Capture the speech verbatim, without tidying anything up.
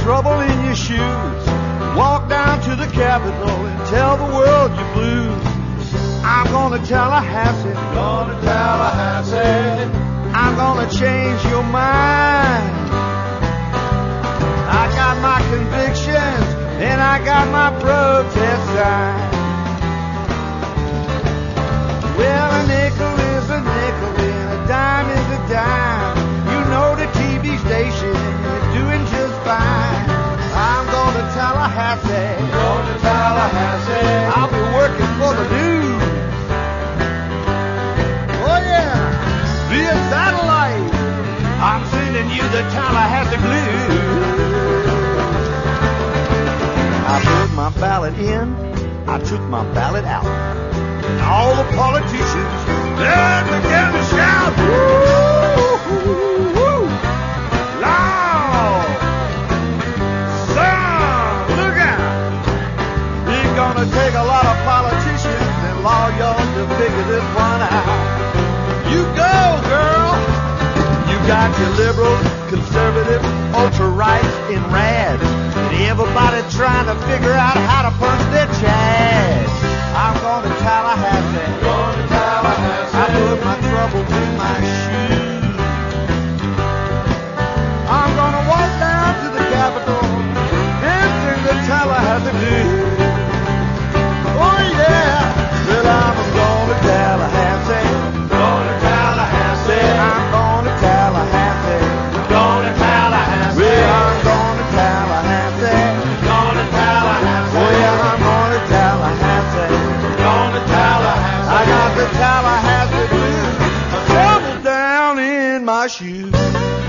trouble in your shoes. Walk down to the Capitol and tell the world you're blue. I'm gonna Tallahassee, Gonna Tallahassee. I'm gonna change your mind. I got my convictions and I got my protest sign. Well, a nickel is a nickel and a dime is a dime. You know the T V station is doing just fine. I'm going to Tallahassee, Going to Tallahassee. I'll be working for the news. Oh yeah, via satellite, I'm sending you the Tallahassee blues. I put my ballot in, I took my ballot out. And all the politicians, they began to shout, woo, woo, woo, Lord, son, look out. It's gonna take a lot of politicians and lawyers to figure this one out. You go, girl. You got your liberals, conservatives, ultra-rights, and rads. And everybody trying to figure out how to punch their chads. I'm going to Tallahassee. Going to Tallahassee. I put my troubles in my shoes. I'm going to walk down to the Capitol and sing the Tallahassee blues. Oh yeah, well I'm going to Tallahassee. Going to Tallahassee. I'm going to Tallahassee. Going to Tallahassee. Well, I'm going to Tallahassee. Going to Tallahassee. Oh yeah, I'm going to Tallahassee. Going to Tallahassee. I got the Tallahassee blues, trouble down in my shoes.